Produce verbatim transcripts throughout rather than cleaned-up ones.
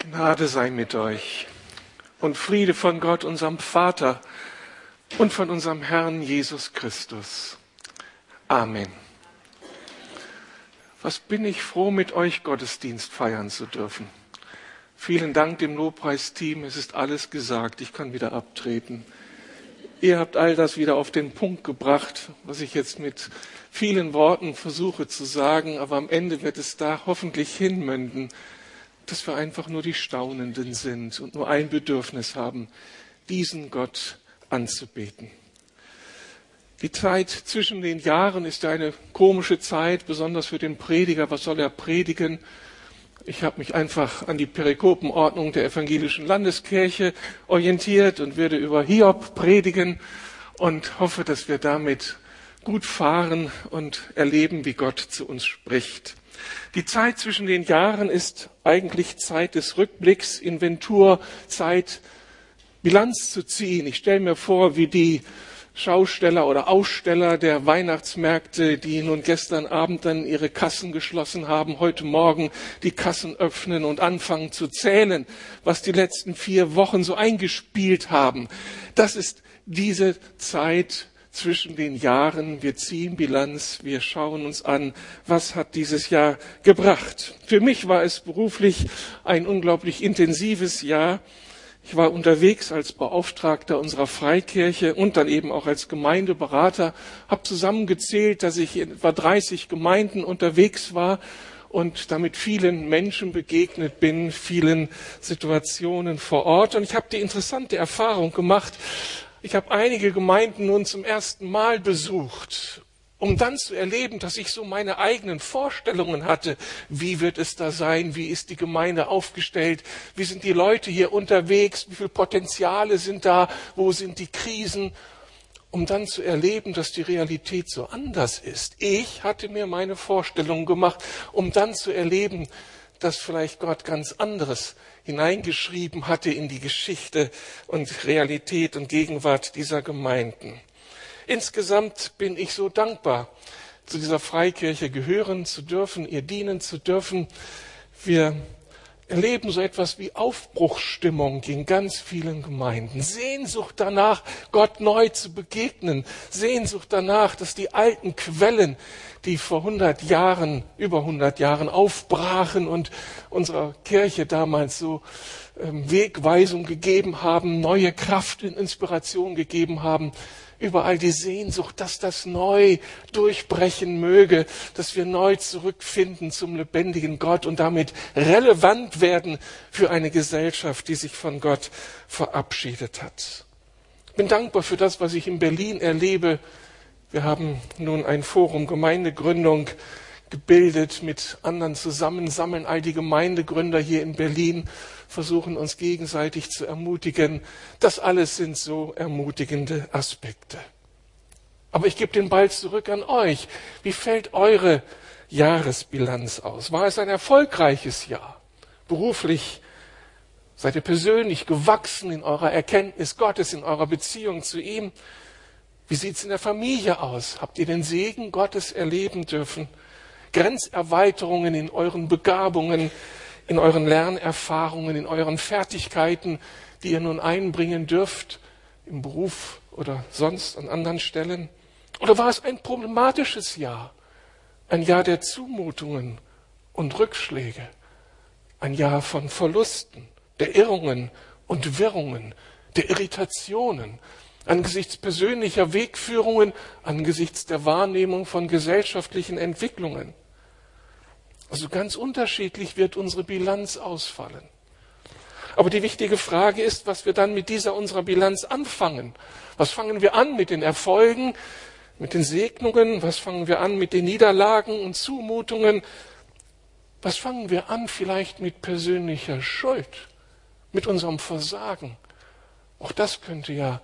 Gnade sei mit euch und Friede von Gott, unserem Vater und von unserem Herrn Jesus Christus. Amen. Was bin ich froh, mit euch Gottesdienst feiern zu dürfen. Vielen Dank dem Lobpreisteam, es ist alles gesagt, ich kann wieder abtreten. Ihr habt all das wieder auf den Punkt gebracht, was ich jetzt mit vielen Worten versuche zu sagen, aber am Ende wird es da hoffentlich hinmünden, dass wir einfach nur die Staunenden sind und nur ein Bedürfnis haben, diesen Gott anzubeten. Die Zeit zwischen den Jahren ist eine komische Zeit, besonders für den Prediger. Was soll er predigen? Ich habe mich einfach an die Perikopenordnung der evangelischen Landeskirche orientiert und werde über Hiob predigen und hoffe, dass wir damit gut fahren und erleben, wie Gott zu uns spricht. Die Zeit zwischen den Jahren ist eigentlich Zeit des Rückblicks, Inventur, Zeit, Bilanz zu ziehen. Ich stelle mir vor, wie die Schausteller oder Aussteller der Weihnachtsmärkte, die nun gestern Abend dann ihre Kassen geschlossen haben, heute Morgen die Kassen öffnen und anfangen zu zählen, was die letzten vier Wochen so eingespielt haben. Das ist diese Zeit zwischen den Jahren. Wir ziehen Bilanz, wir schauen uns an, was hat dieses Jahr gebracht. Für mich war es beruflich ein unglaublich intensives Jahr. Ich war unterwegs als Beauftragter unserer Freikirche und dann eben auch als Gemeindeberater, habe zusammengezählt, dass ich in etwa dreißig Gemeinden unterwegs war und damit vielen Menschen begegnet bin, vielen Situationen vor Ort. Und ich habe die interessante Erfahrung gemacht, ich habe einige Gemeinden nun zum ersten Mal besucht, um dann zu erleben, dass ich so meine eigenen Vorstellungen hatte. Wie wird es da sein? Wie ist die Gemeinde aufgestellt? Wie sind die Leute hier unterwegs? Wie viele Potenziale sind da? Wo sind die Krisen? Um dann zu erleben, dass die Realität so anders ist. Ich hatte mir meine Vorstellungen gemacht, um dann zu erleben, dass vielleicht Gott ganz anderes hineingeschrieben hatte in die Geschichte und Realität und Gegenwart dieser Gemeinden. Insgesamt bin ich so dankbar, zu dieser Freikirche gehören zu dürfen, ihr dienen zu dürfen. Wir erleben so etwas wie Aufbruchsstimmung in ganz vielen Gemeinden. Sehnsucht danach, Gott neu zu begegnen. Sehnsucht danach, dass die alten Quellen, die vor hundert Jahren, über hundert Jahren aufbrachen und unserer Kirche damals so ähm, Wegweisung gegeben haben, neue Kraft und Inspiration gegeben haben, überall die Sehnsucht, dass das neu durchbrechen möge, dass wir neu zurückfinden zum lebendigen Gott und damit relevant werden für eine Gesellschaft, die sich von Gott verabschiedet hat. Ich bin dankbar für das, was ich in Berlin erlebe. Wir haben nun ein Forum Gemeindegründung gebildet mit anderen zusammen, sammeln all die Gemeindegründer hier in Berlin, versuchen uns gegenseitig zu ermutigen. Das alles sind so ermutigende Aspekte. Aber ich gebe den Ball zurück an euch. Wie fällt eure Jahresbilanz aus? War es ein erfolgreiches Jahr? Beruflich seid ihr persönlich gewachsen in eurer Erkenntnis Gottes, in eurer Beziehung zu ihm? Wie sieht es in der Familie aus? Habt ihr den Segen Gottes erleben dürfen? Grenzerweiterungen in euren Begabungen, in euren Lernerfahrungen, in euren Fertigkeiten, die ihr nun einbringen dürft, im Beruf oder sonst an anderen Stellen? Oder war es ein problematisches Jahr, ein Jahr der Zumutungen und Rückschläge, ein Jahr von Verlusten, der Irrungen und Wirrungen, der Irritationen, angesichts persönlicher Wegführungen, angesichts der Wahrnehmung von gesellschaftlichen Entwicklungen? Also ganz unterschiedlich wird unsere Bilanz ausfallen. Aber die wichtige Frage ist, was wir dann mit dieser unserer Bilanz anfangen. Was fangen wir an mit den Erfolgen, mit den Segnungen? Was fangen wir an mit den Niederlagen und Zumutungen? Was fangen wir an vielleicht mit persönlicher Schuld, mit unserem Versagen? Auch das könnte ja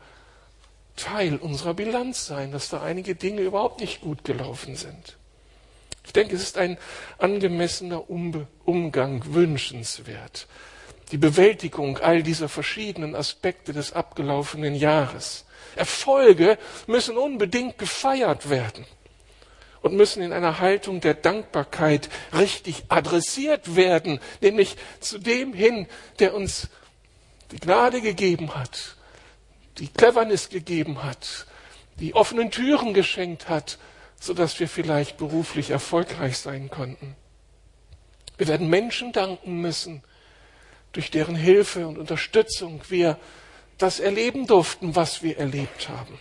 Teil unserer Bilanz sein, dass da einige Dinge überhaupt nicht gut gelaufen sind. Ich denke, es ist ein angemessener Umgang wünschenswert. Die Bewältigung all dieser verschiedenen Aspekte des abgelaufenen Jahres. Erfolge müssen unbedingt gefeiert werden. und müssen in einer Haltung der Dankbarkeit richtig adressiert werden, nämlich zu dem hin, der uns die Gnade gegeben hat, die Cleverness gegeben hat, die offenen Türen geschenkt hat, sodass wir vielleicht beruflich erfolgreich sein konnten. Wir werden Menschen danken müssen, durch deren Hilfe und Unterstützung wir das erleben durften, was wir erlebt haben.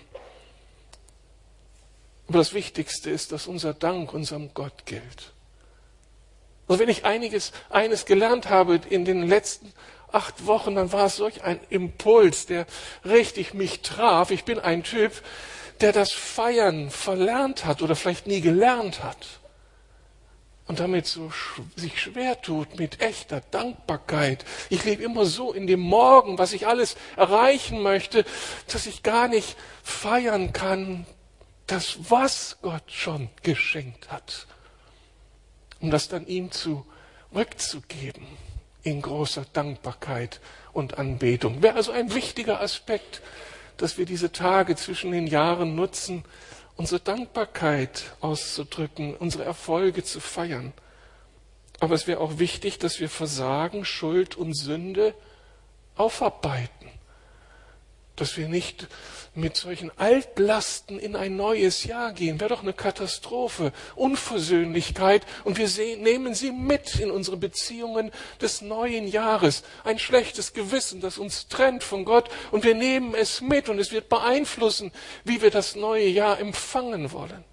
Aber das Wichtigste ist, dass unser Dank unserem Gott gilt. Also wenn ich einiges, eines gelernt habe in den letzten acht Wochen, dann war es solch ein Impuls, der richtig mich traf. Ich bin ein Typ, der das Feiern verlernt hat oder vielleicht nie gelernt hat und damit so sch- sich schwer tut mit echter Dankbarkeit. Ich lebe immer so in dem Morgen, was ich alles erreichen möchte, dass ich gar nicht feiern kann, das, was Gott schon geschenkt hat, um das dann ihm zurückzugeben in großer Dankbarkeit und Anbetung. Wäre also ein wichtiger Aspekt, dass wir diese Tage zwischen den Jahren nutzen, unsere Dankbarkeit auszudrücken, unsere Erfolge zu feiern. Aber es wäre auch wichtig, dass wir Versagen, Schuld und Sünde aufarbeiten. Dass wir nicht mit solchen Altlasten in ein neues Jahr gehen. Wäre doch eine Katastrophe. Unversöhnlichkeit. Und wir sehen, nehmen sie mit in unsere Beziehungen des neuen Jahres. Ein schlechtes Gewissen, das uns trennt von Gott. Und wir nehmen es mit und es wird beeinflussen, wie wir das neue Jahr empfangen wollen.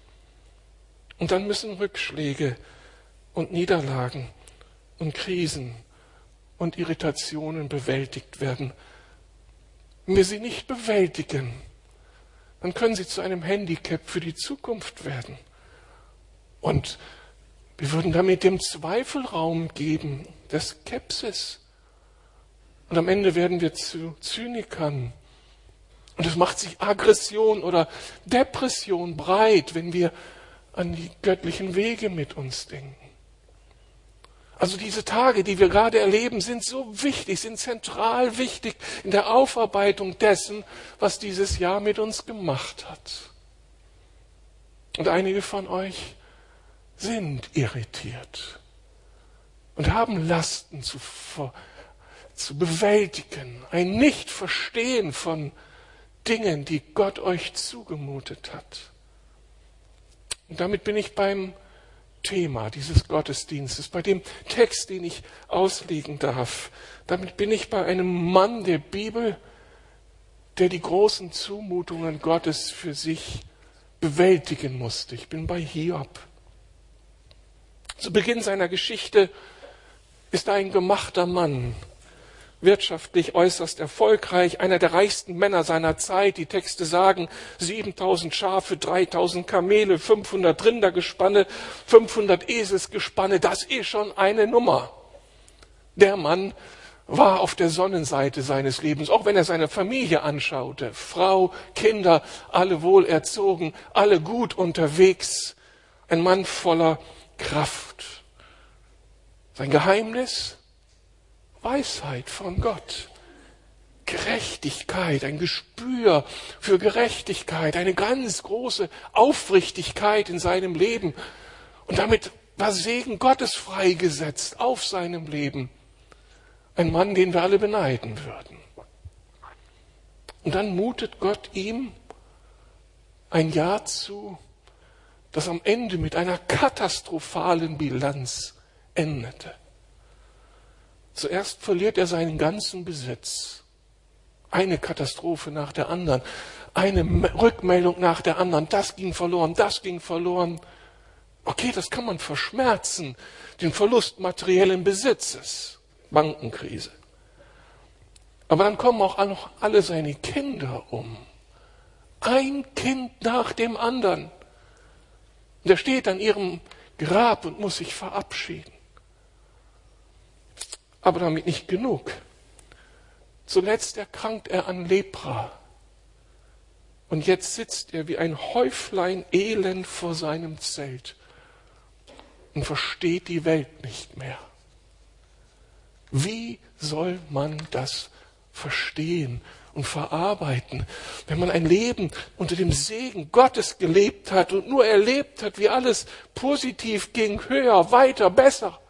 Und dann müssen Rückschläge und Niederlagen und Krisen und Irritationen bewältigt werden. Wenn wir sie nicht bewältigen, dann können sie zu einem Handicap für die Zukunft werden. Und wir würden damit dem Zweifel Raum geben, der Skepsis. Und am Ende werden wir zu Zynikern. Und es macht sich Aggression oder Depression breit, wenn wir an die göttlichen Wege mit uns denken. Also diese Tage, die wir gerade erleben, sind so wichtig, sind zentral wichtig in der Aufarbeitung dessen, was dieses Jahr mit uns gemacht hat. Und einige von euch sind irritiert und haben Lasten zu, zu bewältigen, ein Nichtverstehen von Dingen, die Gott euch zugemutet hat. Und damit bin ich beim Thema dieses Gottesdienstes, bei dem Text, den ich auslegen darf. Damit bin ich bei einem Mann der Bibel, der die großen Zumutungen Gottes für sich bewältigen musste. Ich bin bei Hiob. Zu Beginn seiner Geschichte ist er ein gemachter Mann, wirtschaftlich äußerst erfolgreich, einer der reichsten Männer seiner Zeit. Die Texte sagen, siebentausend Schafe, dreitausend Kamele, fünfhundert Rindergespanne, fünfhundert Eselsgespanne. Das ist schon eine Nummer. Der Mann war auf der Sonnenseite seines Lebens, auch wenn er seine Familie anschaute. Frau, Kinder, alle wohlerzogen, alle gut unterwegs. Ein Mann voller Kraft. Sein Geheimnis? Weisheit von Gott, Gerechtigkeit, ein Gespür für Gerechtigkeit, eine ganz große Aufrichtigkeit in seinem Leben. Und damit war Segen Gottes freigesetzt auf seinem Leben. Ein Mann, den wir alle beneiden würden. Und dann mutet Gott ihm ein Jahr zu, das am Ende mit einer katastrophalen Bilanz endete. Zuerst verliert er seinen ganzen Besitz. Eine Katastrophe nach der anderen. Eine Rückmeldung nach der anderen. Das ging verloren, das ging verloren. Okay, das kann man verschmerzen. Den Verlust materiellen Besitzes. Bankenkrise. Aber dann kommen auch noch alle seine Kinder um. Ein Kind nach dem anderen. Und er steht an ihrem Grab und muss sich verabschieden. Aber damit nicht genug. Zuletzt erkrankt er an Lepra. Und jetzt sitzt er wie ein Häuflein Elend vor seinem Zelt und versteht die Welt nicht mehr. Wie soll man das verstehen und verarbeiten. Wenn man ein Leben unter dem Segen Gottes gelebt hat und nur erlebt hat, wie alles positiv ging, höher, weiter, besser.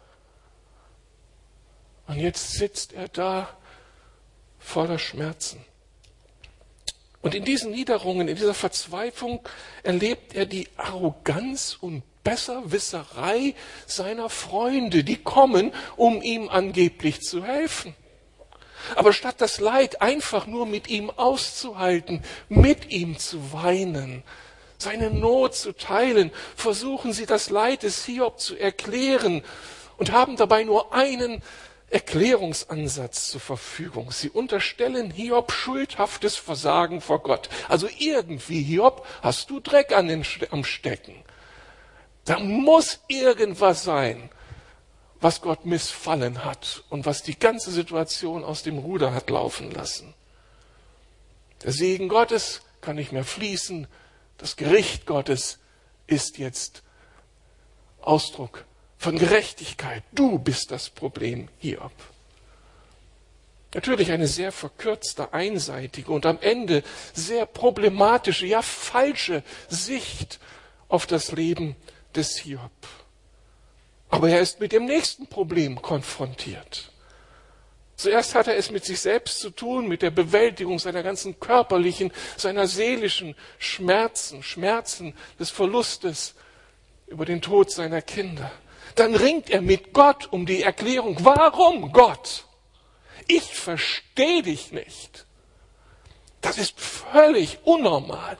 Und jetzt sitzt er da voller Schmerzen. Und in diesen Niederungen, in dieser Verzweiflung erlebt er die Arroganz und Besserwisserei seiner Freunde, die kommen, um ihm angeblich zu helfen. Aber statt das Leid einfach nur mit ihm auszuhalten, mit ihm zu weinen, seine Not zu teilen, versuchen sie das Leid des Hiob zu erklären und haben dabei nur einen Erklärungsansatz zur Verfügung. Sie unterstellen Hiob schuldhaftes Versagen vor Gott. Also irgendwie, Hiob, hast du Dreck an den, am Stecken. Da muss irgendwas sein, was Gott missfallen hat und was die ganze Situation aus dem Ruder hat laufen lassen. Der Segen Gottes kann nicht mehr fließen. Das Gericht Gottes ist jetzt Ausdruck von Gerechtigkeit. Du bist das Problem, Hiob. Natürlich eine sehr verkürzte, einseitige und am Ende sehr problematische, ja falsche Sicht auf das Leben des Hiob. Aber er ist mit dem nächsten Problem konfrontiert. Zuerst hat er es mit sich selbst zu tun, mit der Bewältigung seiner ganzen körperlichen, seiner seelischen Schmerzen, Schmerzen des Verlustes über den Tod seiner Kinder. Dann ringt er mit Gott um die Erklärung. Warum, Gott? Ich verstehe dich nicht. Das ist völlig unnormal.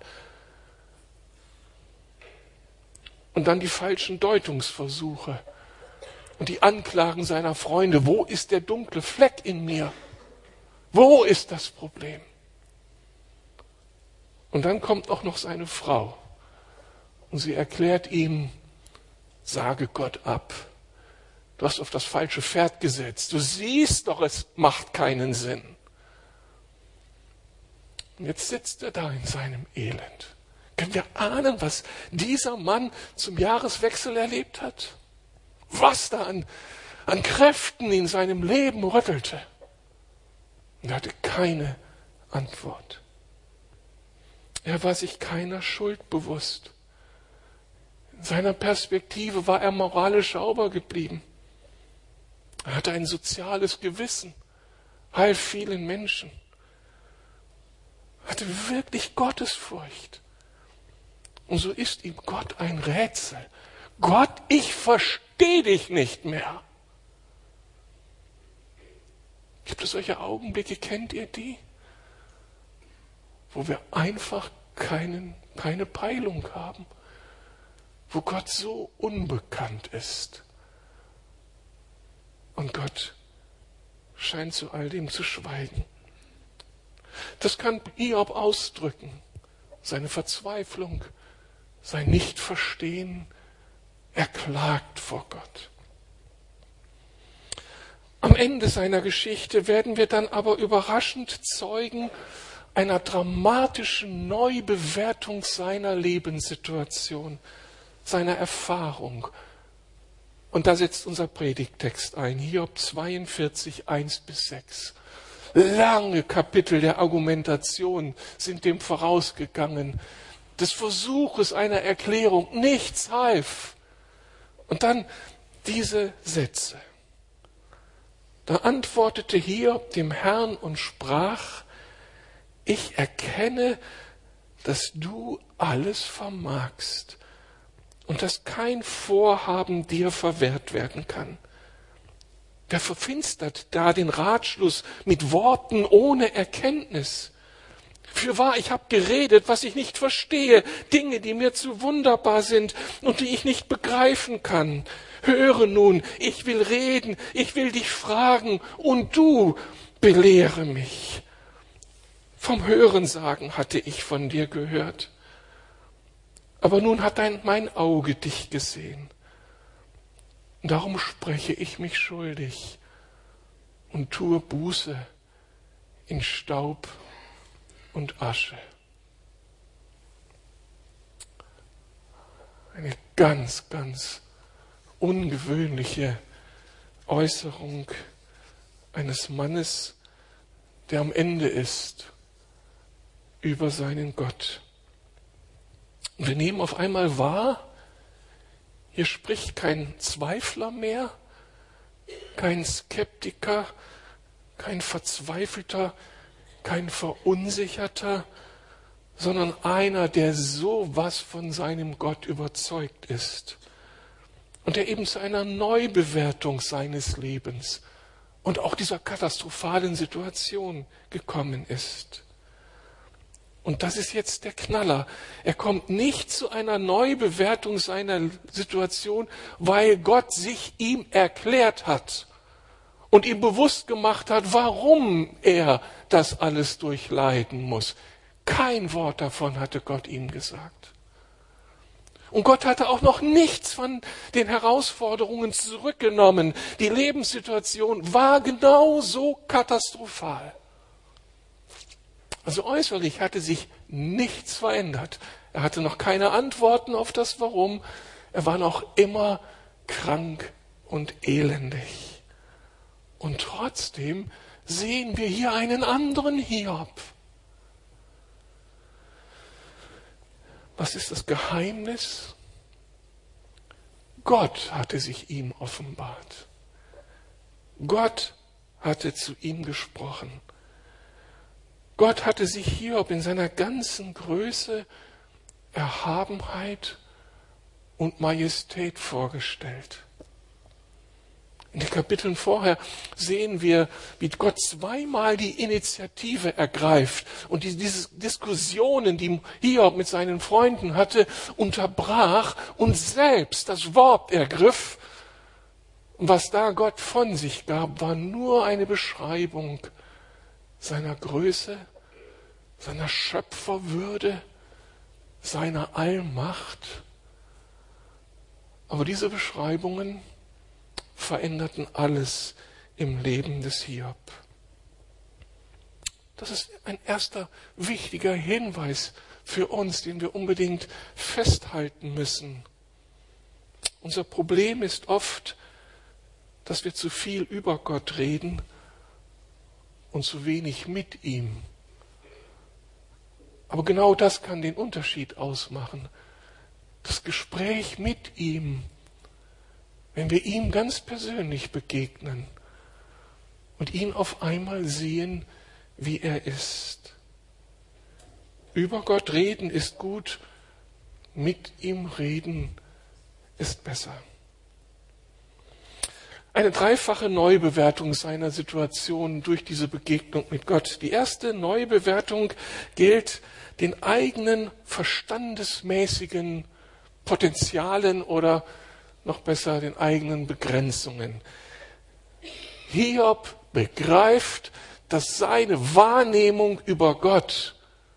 Und dann die falschen Deutungsversuche und die Anklagen seiner Freunde. Wo ist der dunkle Fleck in mir? Wo ist das Problem? Und dann kommt auch noch seine Frau und sie erklärt ihm, sage Gott ab. Du hast auf das falsche Pferd gesetzt. Du siehst doch, es macht keinen Sinn. Und jetzt sitzt er da in seinem Elend. Können wir ahnen, was dieser Mann zum Jahreswechsel erlebt hat? Was da an, an Kräften in seinem Leben rüttelte? Und er hatte keine Antwort. Er war sich keiner Schuld bewusst. In seiner Perspektive war er moralisch sauber geblieben. Er hatte ein soziales Gewissen, half vielen Menschen, hatte wirklich Gottesfurcht. Und so ist ihm Gott ein Rätsel. Gott, ich verstehe dich nicht mehr. Gibt es solche Augenblicke, kennt ihr die? Wo wir einfach keinen, keine Peilung haben. Wo Gott so unbekannt ist. Und Gott scheint zu all dem zu schweigen. Das kann Hiob ausdrücken. Seine Verzweiflung, sein Nichtverstehen. Er klagt vor Gott. Am Ende seiner Geschichte werden wir dann aber überraschend Zeugen einer dramatischen Neubewertung seiner Lebenssituation, seiner Erfahrung. Und da setzt unser Predigttext ein, Hiob zweiundvierzig, eins bis sechs. Lange Kapitel der Argumentation sind dem vorausgegangen, des Versuches einer Erklärung, nichts half. Und dann diese Sätze. Da antwortete Hiob dem Herrn und sprach, ich erkenne, dass du alles vermagst und dass kein Vorhaben dir verwehrt werden kann. Wer verfinstert da den Ratschluss mit Worten ohne Erkenntnis? Fürwahr, ich habe geredet, was ich nicht verstehe, Dinge, die mir zu wunderbar sind und die ich nicht begreifen kann. Höre nun, ich will reden, ich will dich fragen und du belehre mich. Vom Hörensagen hatte ich von dir gehört, aber nun hat dein, mein Auge dich gesehen. Darum spreche ich mich schuldig und tue Buße in Staub und Asche. Eine ganz, ganz ungewöhnliche Äußerung eines Mannes, der am Ende ist über seinen Gott. Und wir nehmen auf einmal wahr, hier spricht kein Zweifler mehr, kein Skeptiker, kein Verzweifelter, kein Verunsicherter, sondern einer, der so was von seinem Gott überzeugt ist und der eben zu einer Neubewertung seines Lebens und auch dieser katastrophalen Situation gekommen ist. Und das ist jetzt der Knaller. Er kommt nicht zu einer Neubewertung seiner Situation, weil Gott sich ihm erklärt hat und ihm bewusst gemacht hat, warum er das alles durchleiden muss. Kein Wort davon hatte Gott ihm gesagt. Und Gott hatte auch noch nichts von den Herausforderungen zurückgenommen. Die Lebenssituation war genauso katastrophal. Also äußerlich hatte sich nichts verändert. Er hatte noch keine Antworten auf das Warum. Er war noch immer krank und elendig. Und trotzdem sehen wir hier einen anderen Hiob. Was ist das Geheimnis? Gott hatte sich ihm offenbart. Gott hatte zu ihm gesprochen. Gott hatte sich Hiob in seiner ganzen Größe, Erhabenheit und Majestät vorgestellt. In den Kapiteln vorher sehen wir, wie Gott zweimal die Initiative ergreift und die, diese Diskussionen, die Hiob mit seinen Freunden hatte, unterbrach und selbst das Wort ergriff. Und was da Gott von sich gab, war nur eine Beschreibung seiner Größe, seiner Schöpferwürde, seiner Allmacht. Aber diese Beschreibungen veränderten alles im Leben des Hiob. Das ist ein erster wichtiger Hinweis für uns, den wir unbedingt festhalten müssen. Unser Problem ist oft, dass wir zu viel über Gott reden und zu wenig mit ihm. Aber genau das kann den Unterschied ausmachen. Das Gespräch mit ihm, wenn wir ihm ganz persönlich begegnen und ihn auf einmal sehen, wie er ist. Über Gott reden ist gut, mit ihm reden ist besser. Eine dreifache Neubewertung seiner Situation durch diese Begegnung mit Gott. Die erste Neubewertung gilt den eigenen verstandesmäßigen Potenzialen oder noch besser den eigenen Begrenzungen. Hiob begreift, dass seine Wahrnehmung über Gott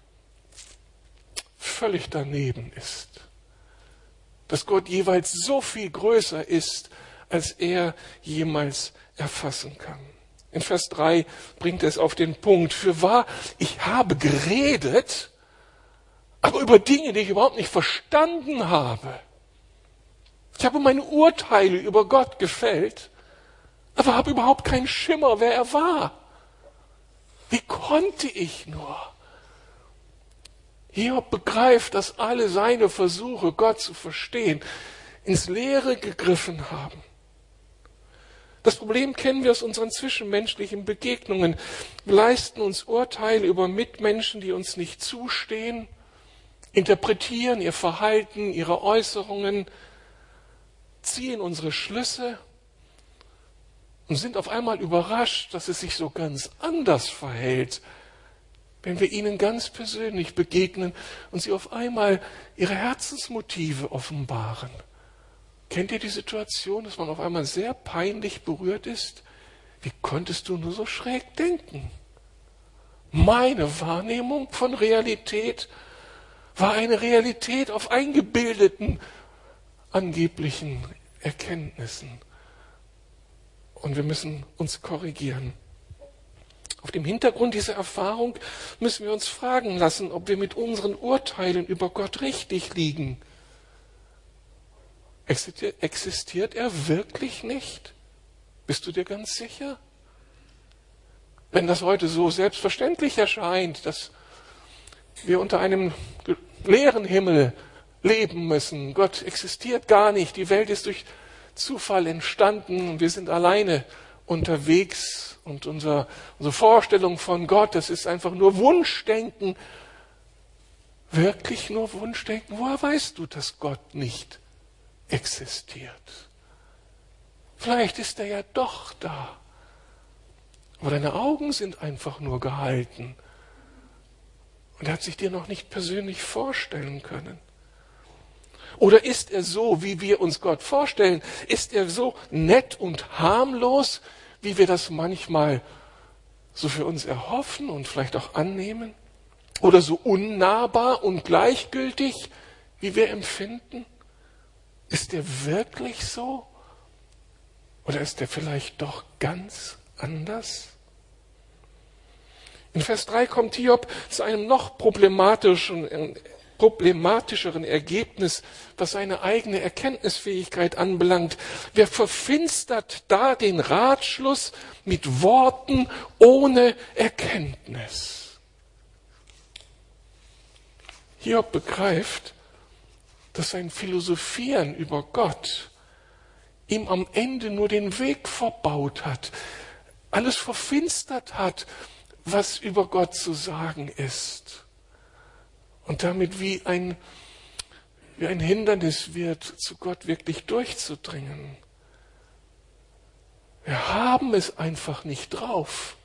völlig daneben ist. Dass Gott jeweils so viel größer ist, als er jemals erfassen kann. In Vers drei bringt er es auf den Punkt. Fürwahr, ich habe geredet, aber über Dinge, die ich überhaupt nicht verstanden habe. Ich habe meine Urteile über Gott gefällt, aber habe überhaupt keinen Schimmer, wer er war. Wie konnte ich nur? Hiob begreift, dass alle seine Versuche, Gott zu verstehen, ins Leere gegriffen haben. Das Problem kennen wir aus unseren zwischenmenschlichen Begegnungen. Wir leisten uns Urteile über Mitmenschen, die uns nicht zustehen, interpretieren ihr Verhalten, ihre Äußerungen, ziehen unsere Schlüsse und sind auf einmal überrascht, dass es sich so ganz anders verhält, wenn wir ihnen ganz persönlich begegnen und sie auf einmal ihre Herzensmotive offenbaren. Kennt ihr die Situation, dass man auf einmal sehr peinlich berührt ist? Wie konntest du nur so schräg denken? Meine Wahrnehmung von Realität war eine Realität auf eingebildeten, angeblichen Erkenntnissen. Und wir müssen uns korrigieren. Auf dem Hintergrund dieser Erfahrung müssen wir uns fragen lassen, ob wir mit unseren Urteilen über Gott richtig liegen. Existiert, existiert er wirklich nicht? Bist du dir ganz sicher? Wenn das heute so selbstverständlich erscheint, dass wir unter einem leeren Himmel leben müssen. Gott existiert gar nicht. Die Welt ist durch Zufall entstanden und wir sind alleine unterwegs. Und unser, unsere Vorstellung von Gott, das ist einfach nur Wunschdenken. Wirklich nur Wunschdenken? Woher weißt du, dass Gott nicht existiert? Vielleicht ist er ja doch da. Aber deine Augen sind einfach nur gehalten. Und er hat sich dir noch nicht persönlich vorstellen können. Oder ist er so, wie wir uns Gott vorstellen? Ist er so nett und harmlos, wie wir das manchmal so für uns erhoffen und vielleicht auch annehmen? Oder so unnahbar und gleichgültig, wie wir empfinden? Ist er wirklich so? Oder ist er vielleicht doch ganz anders? In Vers drei kommt Hiob zu einem noch problematischen, problematischeren Ergebnis, was seine eigene Erkenntnisfähigkeit anbelangt. Wer verfinstert da den Ratschluss mit Worten ohne Erkenntnis? Hiob begreift, dass sein Philosophieren über Gott ihm am Ende nur den Weg verbaut hat, alles verfinstert hat, was über Gott zu sagen ist. Und damit wie ein, wie ein Hindernis wird, zu Gott wirklich durchzudringen. Wir haben es einfach nicht drauf.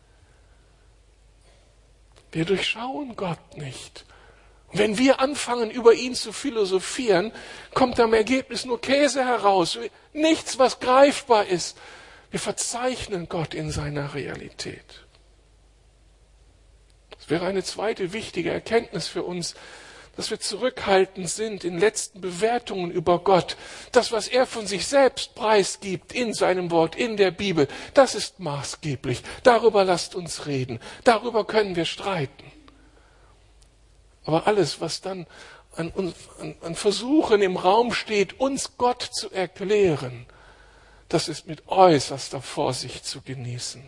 Wir durchschauen Gott nicht. Und wenn wir anfangen, über ihn zu philosophieren, kommt am Ergebnis nur Käse heraus. Nichts, was greifbar ist. Wir verzeichnen Gott in seiner Realität. Das wäre eine zweite wichtige Erkenntnis für uns, dass wir zurückhaltend sind in letzten Bewertungen über Gott. Das, was er von sich selbst preisgibt in seinem Wort, in der Bibel, das ist maßgeblich. Darüber lasst uns reden. Darüber können wir streiten. Aber alles, was dann an, an, an Versuchen im Raum steht, uns Gott zu erklären, das ist mit äußerster Vorsicht zu genießen.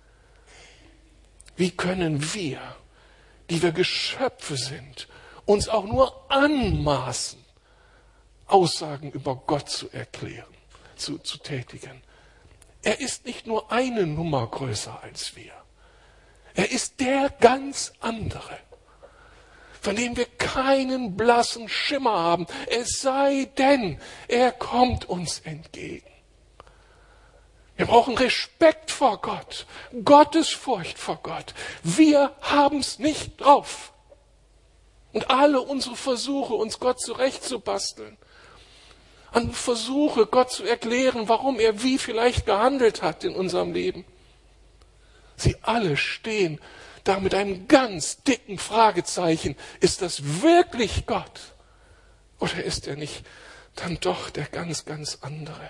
Wie können wir, die wir Geschöpfe sind, uns auch nur anmaßen, Aussagen über Gott zu erklären, zu, zu tätigen? Er ist nicht nur eine Nummer größer als wir. Er ist der ganz andere, von dem wir keinen blassen Schimmer haben, es sei denn, er kommt uns entgegen. Wir brauchen Respekt vor Gott, Gottesfurcht vor Gott. Wir haben's nicht drauf. Und alle unsere Versuche, uns Gott zurechtzubasteln, an Versuche, Gott zu erklären, warum er wie vielleicht gehandelt hat in unserem Leben, sie alle stehen da mit einem ganz dicken Fragezeichen. Ist das wirklich Gott? Oder ist er nicht dann doch der ganz, ganz andere?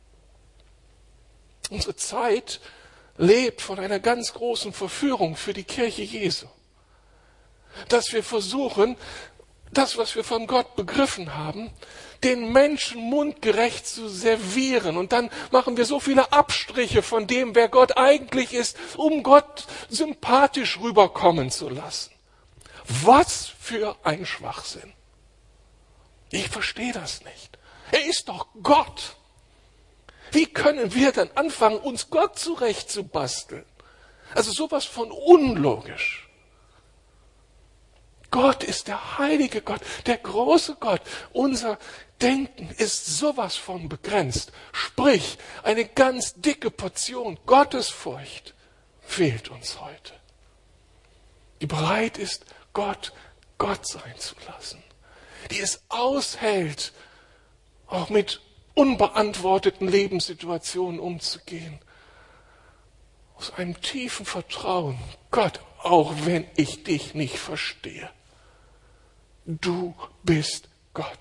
Unsere Zeit lebt von einer ganz großen Verführung für die Kirche Jesu. Dass wir versuchen, das, was wir von Gott begriffen haben, den Menschen mundgerecht zu servieren. Und dann machen wir so viele Abstriche von dem, wer Gott eigentlich ist, um Gott sympathisch rüberkommen zu lassen. Was für ein Schwachsinn. Ich verstehe das nicht. Er ist doch Gott. Wie können wir dann anfangen, uns Gott zurechtzubasteln? Also sowas von unlogisch. Gott ist der heilige Gott, der große Gott. Unser Denken ist sowas von begrenzt. Sprich, eine ganz dicke Portion Gottesfurcht fehlt uns heute. Die bereit ist, Gott Gott sein zu lassen. Die es aushält, auch mit unbeantworteten Lebenssituationen umzugehen. Aus einem tiefen Vertrauen, Gott, auch wenn ich dich nicht verstehe, du bist Gott.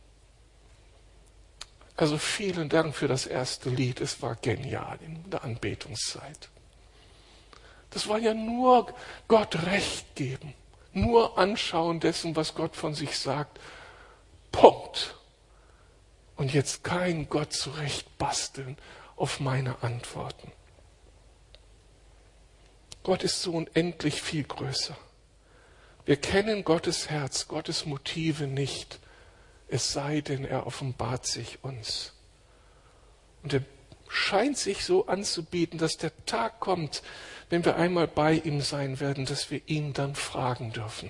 Also vielen Dank für das erste Lied, es war genial in der Anbetungszeit. Das war ja nur Gott Recht geben, nur anschauen dessen, was Gott von sich sagt. Punkt. Und jetzt kein Gott zurecht basteln auf meine Antworten. Gott ist so unendlich viel größer. Wir kennen Gottes Herz, Gottes Motive nicht, es sei denn, er offenbart sich uns. Und er scheint sich so anzubieten, dass der Tag kommt, wenn wir einmal bei ihm sein werden, dass wir ihn dann fragen dürfen.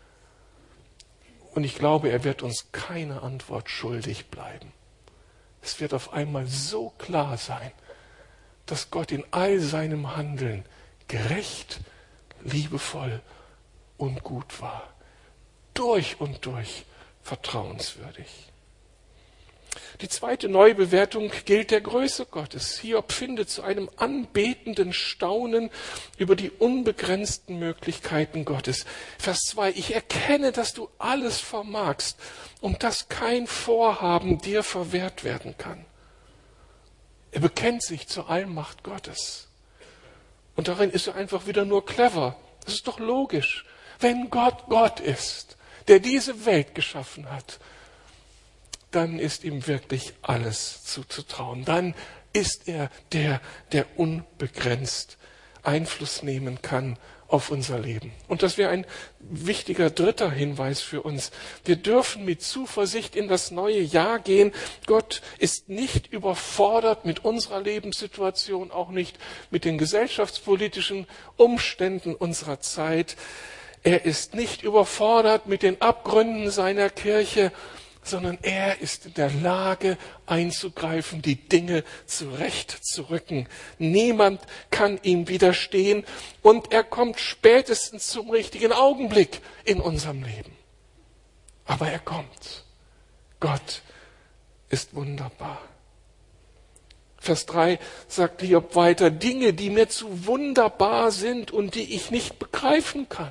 Und ich glaube, er wird uns keine Antwort schuldig bleiben. Es wird auf einmal so klar sein, dass Gott in all seinem Handeln gerecht, liebevoll und gut war. Durch und durch vertrauenswürdig. Die zweite Neubewertung gilt der Größe Gottes. Hiob findet zu einem anbetenden Staunen über die unbegrenzten Möglichkeiten Gottes. Vers zwei, ich erkenne, dass du alles vermagst und dass kein Vorhaben dir verwehrt werden kann. Er bekennt sich zur Allmacht Gottes. Und darin ist er einfach wieder nur clever. Das ist doch logisch. Wenn Gott Gott ist, der diese Welt geschaffen hat, dann ist ihm wirklich alles zuzutrauen. Dann ist er der, der unbegrenzt Einfluss nehmen kann auf unser Leben. Und das wäre ein wichtiger dritter Hinweis für uns. Wir dürfen mit Zuversicht in das neue Jahr gehen. Gott ist nicht überfordert mit unserer Lebenssituation, auch nicht mit den gesellschaftspolitischen Umständen unserer Zeit. Er ist nicht überfordert mit den Abgründen seiner Kirche, sondern er ist in der Lage einzugreifen, die Dinge zurechtzurücken. Niemand kann ihm widerstehen und er kommt spätestens zum richtigen Augenblick in unserem Leben. Aber er kommt. Gott ist wunderbar. Vers drei sagt Hiob weiter, Dinge, die mir zu wunderbar sind und die ich nicht begreifen kann.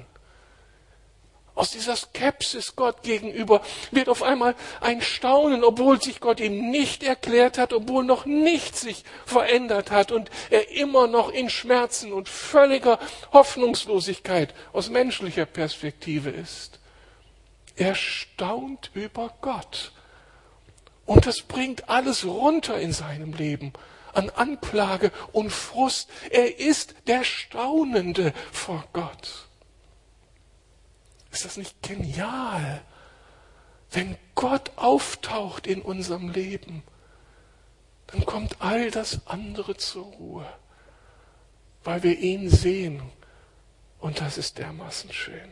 Aus dieser Skepsis Gott gegenüber wird auf einmal ein Staunen, obwohl sich Gott ihm nicht erklärt hat, obwohl noch nichts sich verändert hat und er immer noch in Schmerzen und völliger Hoffnungslosigkeit aus menschlicher Perspektive ist. Er staunt über Gott. Und das bringt alles runter in seinem Leben an Anklage und Frust. Er ist der Staunende vor Gott. Ist das nicht genial, wenn Gott auftaucht in unserem Leben, dann kommt all das andere zur Ruhe, weil wir ihn sehen und das ist dermaßen schön.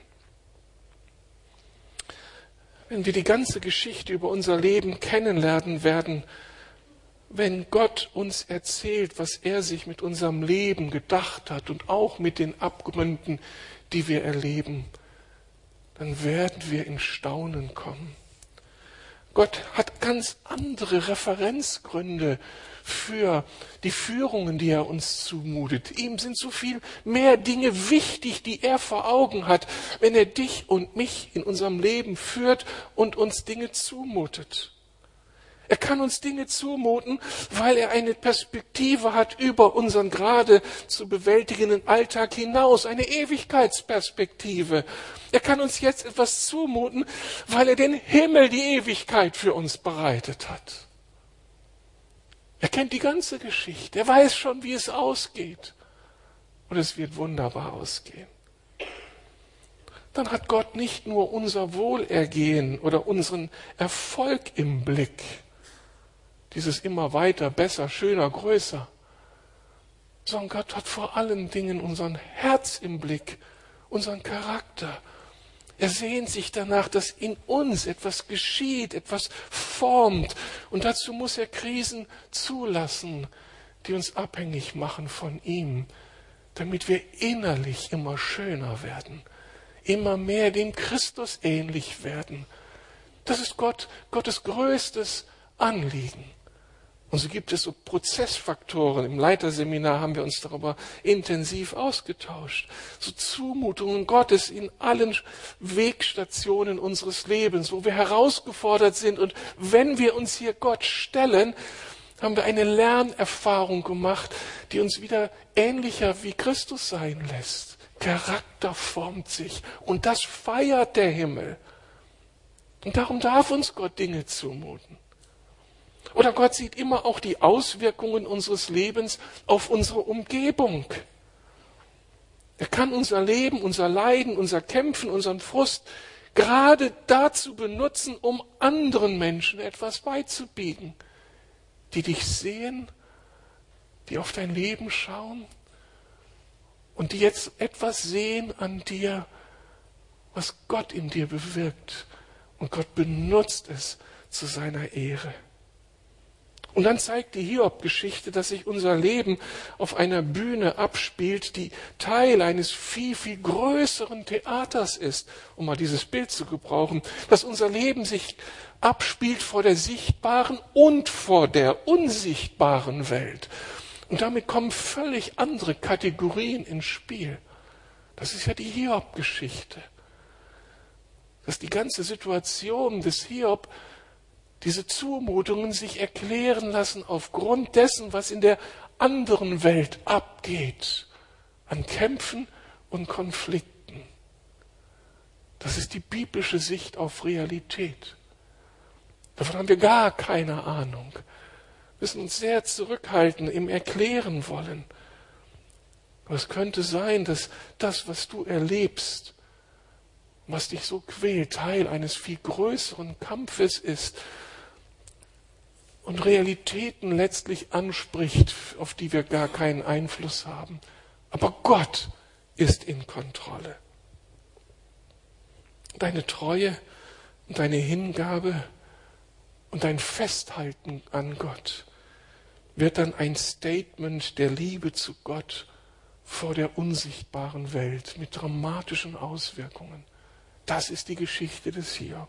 Wenn wir die ganze Geschichte über unser Leben kennenlernen werden, wenn Gott uns erzählt, was er sich mit unserem Leben gedacht hat und auch mit den Abgründen, die wir erleben, dann werden wir in Staunen kommen. Gott hat ganz andere Referenzgründe für die Führungen, die er uns zumutet. Ihm sind so viel mehr Dinge wichtig, die er vor Augen hat, wenn er dich und mich in unserem Leben führt und uns Dinge zumutet. Er kann uns Dinge zumuten, weil er eine Perspektive hat über unseren gerade zu bewältigenden Alltag hinaus, eine Ewigkeitsperspektive. Er kann uns jetzt etwas zumuten, weil er den Himmel, die Ewigkeit für uns bereitet hat. Er kennt die ganze Geschichte, er weiß schon, wie es ausgeht. Und es wird wunderbar ausgehen. Dann hat Gott nicht nur unser Wohlergehen oder unseren Erfolg im Blick, dieses immer weiter, besser, schöner, größer, sondern Gott hat vor allen Dingen unseren Herz im Blick, unseren Charakter. Er sehnt sich danach, dass in uns etwas geschieht, etwas formt. Und dazu muss er Krisen zulassen, die uns abhängig machen von ihm, damit wir innerlich immer schöner werden, immer mehr dem Christus ähnlich werden. Das ist Gott, Gottes größtes Anliegen. Und so gibt es so Prozessfaktoren. Im Leiterseminar haben wir uns darüber intensiv ausgetauscht. So Zumutungen Gottes in allen Wegstationen unseres Lebens, wo wir herausgefordert sind. Und wenn wir uns hier Gott stellen, haben wir eine Lernerfahrung gemacht, die uns wieder ähnlicher wie Christus sein lässt. Charakter formt sich und das feiert der Himmel. Und darum darf uns Gott Dinge zumuten. Oder Gott sieht immer auch die Auswirkungen unseres Lebens auf unsere Umgebung. Er kann unser Leben, unser Leiden, unser Kämpfen, unseren Frust gerade dazu benutzen, um anderen Menschen etwas beizubiegen, die dich sehen, die auf dein Leben schauen und die jetzt etwas sehen an dir, was Gott in dir bewirkt. Und Gott benutzt es zu seiner Ehre. Und dann zeigt die Hiob-Geschichte, dass sich unser Leben auf einer Bühne abspielt, die Teil eines viel, viel größeren Theaters ist, um mal dieses Bild zu gebrauchen, dass unser Leben sich abspielt vor der sichtbaren und vor der unsichtbaren Welt. Und damit kommen völlig andere Kategorien ins Spiel. Das ist ja die Hiob-Geschichte. Dass die ganze Situation des Hiob, diese Zumutungen sich erklären lassen aufgrund dessen, was in der anderen Welt abgeht, an Kämpfen und Konflikten. Das ist die biblische Sicht auf Realität. Davon haben wir gar keine Ahnung. Wir müssen uns sehr zurückhalten im Erklären wollen. Aber es könnte sein, dass das, was du erlebst, was dich so quält, Teil eines viel größeren Kampfes ist und Realitäten letztlich anspricht, auf die wir gar keinen Einfluss haben. Aber Gott ist in Kontrolle. Deine Treue und deine Hingabe und dein Festhalten an Gott wird dann ein Statement der Liebe zu Gott vor der unsichtbaren Welt mit dramatischen Auswirkungen. Das ist die Geschichte des Hiob.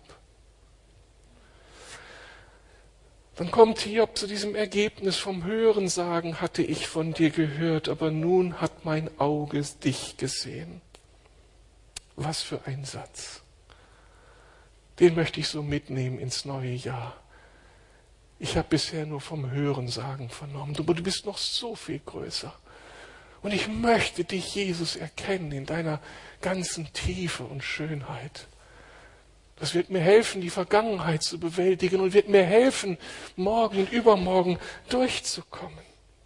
Dann kommt Hiob zu diesem Ergebnis: Vom Hörensagen hatte ich von dir gehört, aber nun hat mein Auge dich gesehen. Was für ein Satz. Den möchte ich so mitnehmen ins neue Jahr. Ich habe bisher nur vom Hörensagen vernommen, aber du bist noch so viel größer. Und ich möchte dich, Jesus, erkennen in deiner ganzen Tiefe und Schönheit. Das wird mir helfen, die Vergangenheit zu bewältigen und wird mir helfen, morgen und übermorgen durchzukommen.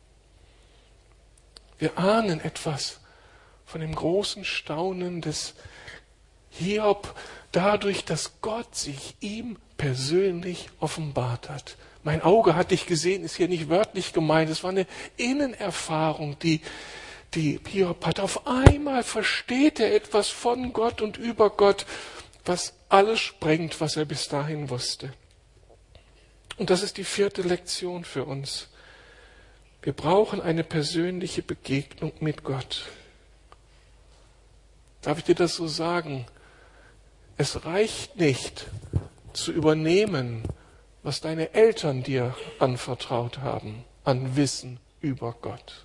Wir ahnen etwas von dem großen Staunen des Hiob dadurch, dass Gott sich ihm persönlich offenbart hat. Mein Auge hat dich gesehen, ist hier nicht wörtlich gemeint. Es war eine Innenerfahrung, die, die Hiob hat. Auf einmal versteht er etwas von Gott und über Gott, was alles sprengt, was er bis dahin wusste. Und das ist die vierte Lektion für uns. Wir brauchen eine persönliche Begegnung mit Gott. Darf ich dir das so sagen? Es reicht nicht zu übernehmen, was deine Eltern dir anvertraut haben, an Wissen über Gott.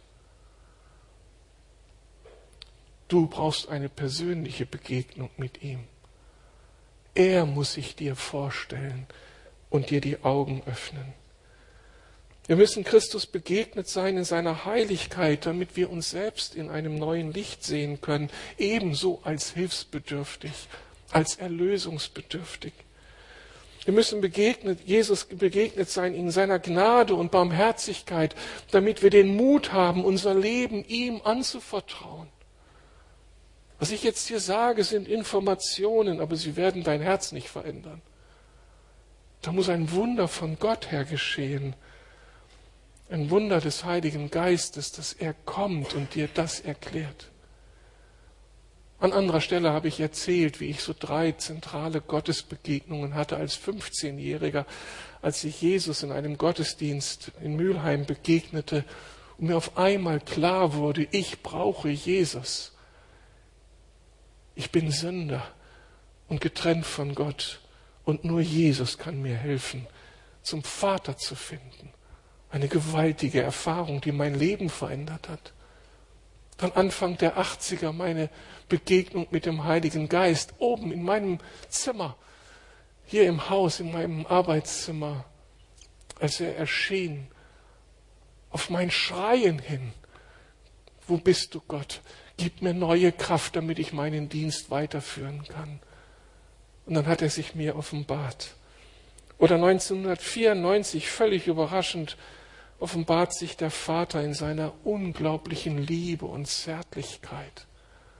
Du brauchst eine persönliche Begegnung mit ihm. Er muss sich dir vorstellen und dir die Augen öffnen. Wir müssen Christus begegnet sein in seiner Heiligkeit, damit wir uns selbst in einem neuen Licht sehen können, ebenso als hilfsbedürftig, als erlösungsbedürftig. Wir müssen begegnet, Jesus begegnet sein in seiner Gnade und Barmherzigkeit, damit wir den Mut haben, unser Leben ihm anzuvertrauen. Was ich jetzt hier sage, sind Informationen, aber sie werden dein Herz nicht verändern. Da muss ein Wunder von Gott her geschehen. Ein Wunder des Heiligen Geistes, dass er kommt und dir das erklärt. An anderer Stelle habe ich erzählt, wie ich so drei zentrale Gottesbegegnungen hatte als fünfzehnjähriger, als ich Jesus in einem Gottesdienst in Mülheim begegnete und mir auf einmal klar wurde, ich brauche Jesus. Ich bin Sünder und getrennt von Gott und nur Jesus kann mir helfen, zum Vater zu finden. Eine gewaltige Erfahrung, die mein Leben verändert hat. Dann Anfang der achtziger meine Begegnung mit dem Heiligen Geist, oben in meinem Zimmer, hier im Haus, in meinem Arbeitszimmer, als er erschien, auf mein Schreien hin. Wo bist du, Gott? Gib mir neue Kraft, damit ich meinen Dienst weiterführen kann. Und dann hat er sich mir offenbart. Oder neunzehnhundertvierundneunzig, völlig überraschend, offenbart sich der Vater in seiner unglaublichen Liebe und Zärtlichkeit.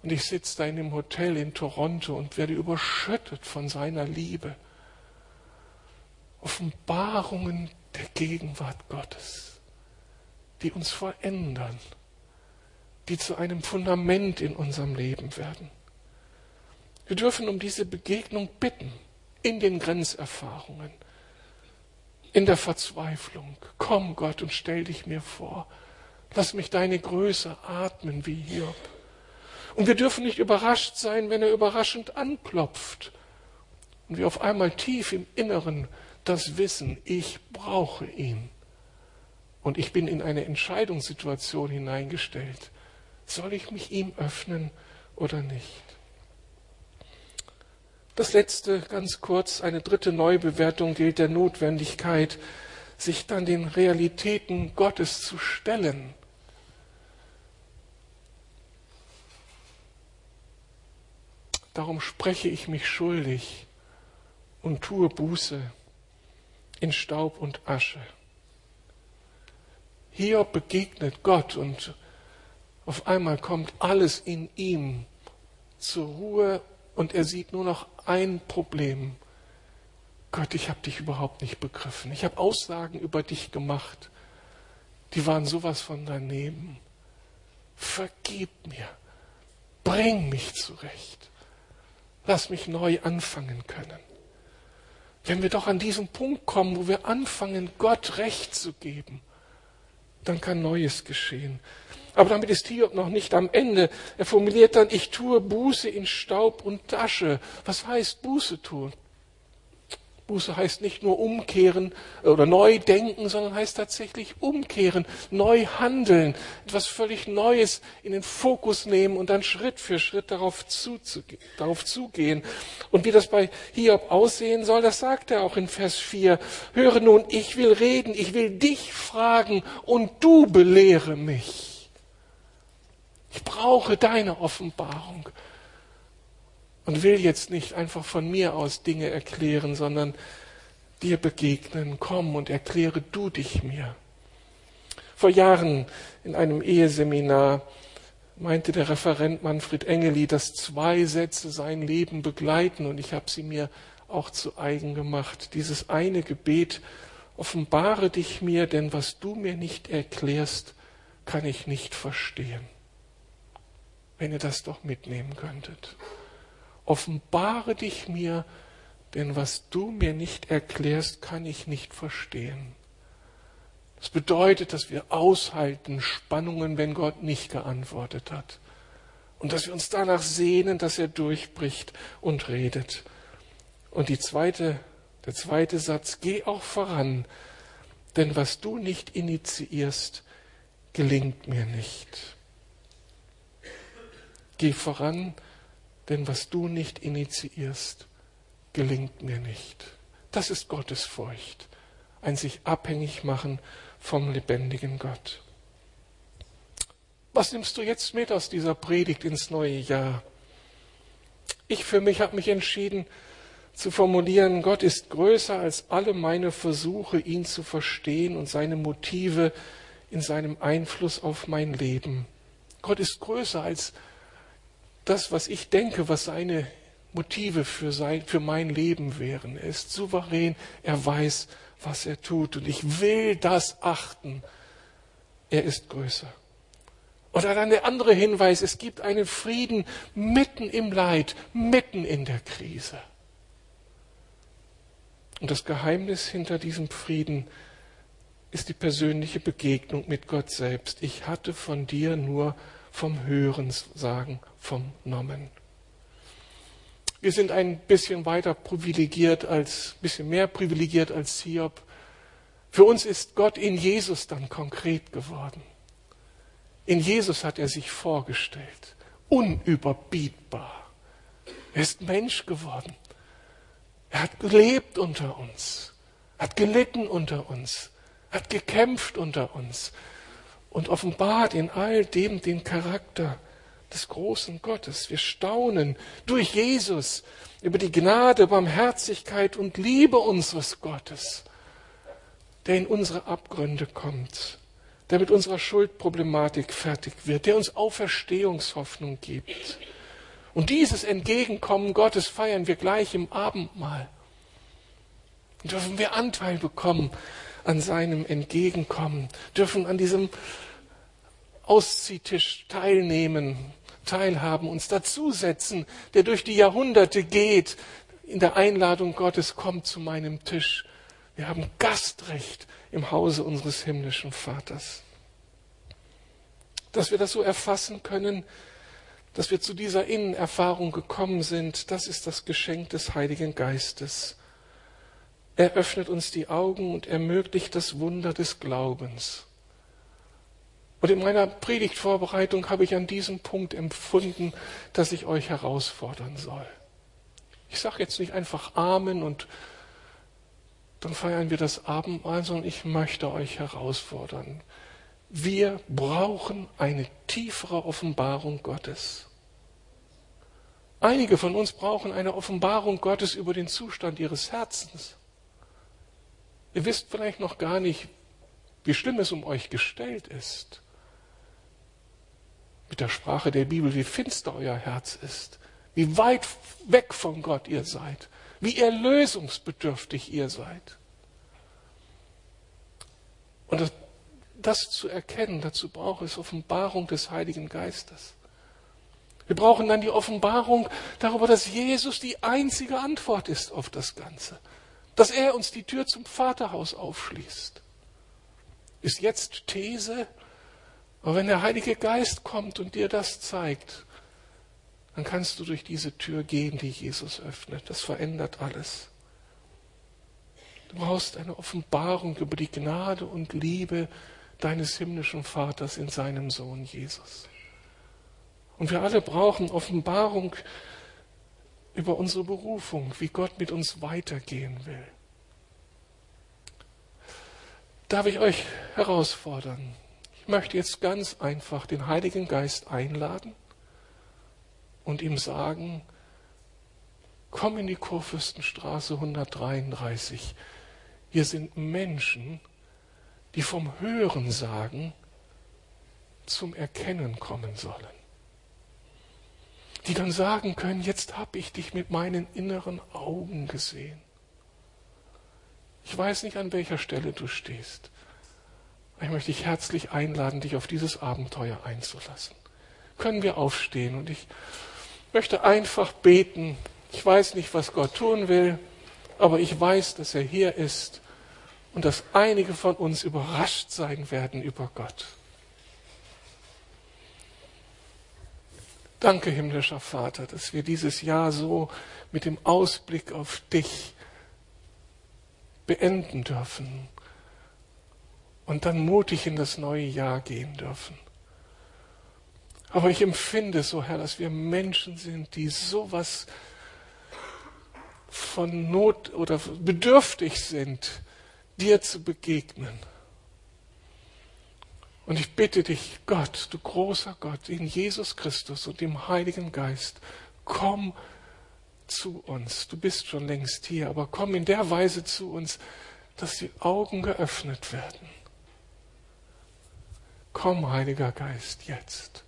Und ich sitze da in dem Hotel in Toronto und werde überschüttet von seiner Liebe. Offenbarungen der Gegenwart Gottes, die uns verändern, die zu einem Fundament in unserem Leben werden. Wir dürfen um diese Begegnung bitten, in den Grenzerfahrungen, in der Verzweiflung. Komm, Gott, und stell dich mir vor. Lass mich deine Größe atmen wie Hiob. Und wir dürfen nicht überrascht sein, wenn er überraschend anklopft. Und wir auf einmal tief im Inneren das wissen, ich brauche ihn. Und ich bin in eine Entscheidungssituation hineingestellt. Soll ich mich ihm öffnen oder nicht? Das letzte, ganz kurz, eine dritte Neubewertung gilt der Notwendigkeit, sich dann den Realitäten Gottes zu stellen. Darum spreche ich mich schuldig und tue Buße in Staub und Asche. Hiob begegnet Gott und auf einmal kommt alles in ihm zur Ruhe und er sieht nur noch ein Problem. Gott, ich habe dich überhaupt nicht begriffen. Ich habe Aussagen über dich gemacht, die waren sowas von daneben. Vergib mir, bring mich zurecht. Lass mich neu anfangen können. Wenn wir doch an diesen Punkt kommen, wo wir anfangen, Gott Recht zu geben, dann kann Neues geschehen. Aber damit ist Hiob noch nicht am Ende. Er formuliert dann, ich tue Buße in Staub und Asche. Was heißt Buße tun? Buße heißt nicht nur umkehren oder neu denken, sondern heißt tatsächlich umkehren, neu handeln, etwas völlig Neues in den Fokus nehmen und dann Schritt für Schritt darauf, zuzuge- darauf zugehen. Und wie das bei Hiob aussehen soll, das sagt er auch in Vers vier. Höre nun, ich will reden, ich will dich fragen und du belehre mich. Ich brauche deine Offenbarung. Und will jetzt nicht einfach von mir aus Dinge erklären, sondern dir begegnen. Komm und erkläre du dich mir. Vor Jahren in einem Eheseminar meinte der Referent Manfred Engeli, dass zwei Sätze sein Leben begleiten und ich habe sie mir auch zu eigen gemacht. Dieses eine Gebet, offenbare dich mir, denn was du mir nicht erklärst, kann ich nicht verstehen. Wenn ihr das doch mitnehmen könntet. Offenbare dich mir, denn was du mir nicht erklärst, kann ich nicht verstehen. Das bedeutet, dass wir aushalten Spannungen, wenn Gott nicht geantwortet hat. Und dass wir uns danach sehnen, dass er durchbricht und redet. Und die zweite, der zweite Satz, geh auch voran, denn was du nicht initiierst, gelingt mir nicht. Geh voran, denn was du nicht initiierst, gelingt mir nicht. Das ist Gottesfurcht, ein sich abhängig machen vom lebendigen Gott. Was nimmst du jetzt mit aus dieser Predigt ins neue Jahr? Ich für mich habe mich entschieden zu formulieren, Gott ist größer als alle meine Versuche, ihn zu verstehen und seine Motive in seinem Einfluss auf mein Leben. Gott ist größer als das, was ich denke, was seine Motive für, sein, für mein Leben wären. Er ist souverän, er weiß, was er tut. Und ich will das achten. Er ist größer. Oder dann der andere Hinweis, es gibt einen Frieden mitten im Leid, mitten in der Krise. Und das Geheimnis hinter diesem Frieden ist die persönliche Begegnung mit Gott selbst. Ich hatte von dir nur vom Hörensagen vernommen. Wir sind ein bisschen weiter privilegiert als, bisschen mehr privilegiert als Hiob. Für uns ist Gott in Jesus dann konkret geworden. In Jesus hat er sich vorgestellt. Unüberbietbar. Er ist Mensch geworden. Er hat gelebt unter uns. Hat gelitten unter uns. Hat gekämpft unter uns. Und offenbart in all dem den Charakter des großen Gottes. Wir staunen durch Jesus über die Gnade, Barmherzigkeit und Liebe unseres Gottes, der in unsere Abgründe kommt, der mit unserer Schuldproblematik fertig wird, der uns Auferstehungshoffnung gibt. Und dieses Entgegenkommen Gottes feiern wir gleich im Abendmahl. Und dürfen wir Anteil bekommen an seinem Entgegenkommen, dürfen an diesem Ausziehtisch teilnehmen, teilhaben, uns dazusetzen, der durch die Jahrhunderte geht, in der Einladung Gottes, kommt zu meinem Tisch. Wir haben Gastrecht im Hause unseres himmlischen Vaters. Dass wir das so erfassen können, dass wir zu dieser Innenerfahrung gekommen sind, das ist das Geschenk des Heiligen Geistes. Er öffnet uns die Augen und ermöglicht das Wunder des Glaubens. Und in meiner Predigtvorbereitung habe ich an diesem Punkt empfunden, dass ich euch herausfordern soll. Ich sage jetzt nicht einfach Amen und dann feiern wir das Abendmahl, sondern ich möchte euch herausfordern. Wir brauchen eine tiefere Offenbarung Gottes. Einige von uns brauchen eine Offenbarung Gottes über den Zustand ihres Herzens. Ihr wisst vielleicht noch gar nicht, wie schlimm es um euch gestellt ist. Mit der Sprache der Bibel, wie finster euer Herz ist, wie weit weg von Gott ihr seid, wie erlösungsbedürftig ihr seid. Und das, das zu erkennen, dazu braucht es Offenbarung des Heiligen Geistes. Wir brauchen dann die Offenbarung darüber, dass Jesus die einzige Antwort ist auf das Ganze. Dass er uns die Tür zum Vaterhaus aufschließt. Ist jetzt These, aber wenn der Heilige Geist kommt und dir das zeigt, dann kannst du durch diese Tür gehen, die Jesus öffnet. Das verändert alles. Du brauchst eine Offenbarung über die Gnade und Liebe deines himmlischen Vaters in seinem Sohn Jesus. Und wir alle brauchen Offenbarung über unsere Berufung, wie Gott mit uns weitergehen will. Darf ich euch herausfordern? Ich möchte jetzt ganz einfach den Heiligen Geist einladen und ihm sagen, komm in die Kurfürstenstraße hundertdreiunddreißig. Hier sind Menschen, die vom Hörensagen zum Erkennen kommen sollen. Die dann sagen können, jetzt habe ich dich mit meinen inneren Augen gesehen. Ich weiß nicht, an welcher Stelle du stehst. Ich möchte dich herzlich einladen, dich auf dieses Abenteuer einzulassen. Können wir aufstehen und ich möchte einfach beten. Ich weiß nicht, was Gott tun will, aber ich weiß, dass er hier ist und dass einige von uns überrascht sein werden über Gott. Danke, himmlischer Vater, dass wir dieses Jahr so mit dem Ausblick auf dich beenden dürfen und dann mutig in das neue Jahr gehen dürfen. Aber ich empfinde so, Herr, dass wir Menschen sind, die sowas von Not oder bedürftig sind, dir zu begegnen. Und ich bitte dich, Gott, du großer Gott, in Jesus Christus und dem Heiligen Geist, komm zu uns. Du bist schon längst hier, aber komm in der Weise zu uns, dass die Augen geöffnet werden. Komm, Heiliger Geist, jetzt.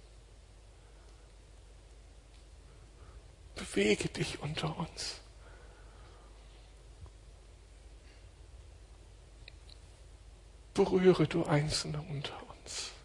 Bewege dich unter uns. Berühre du Einzelne unter uns.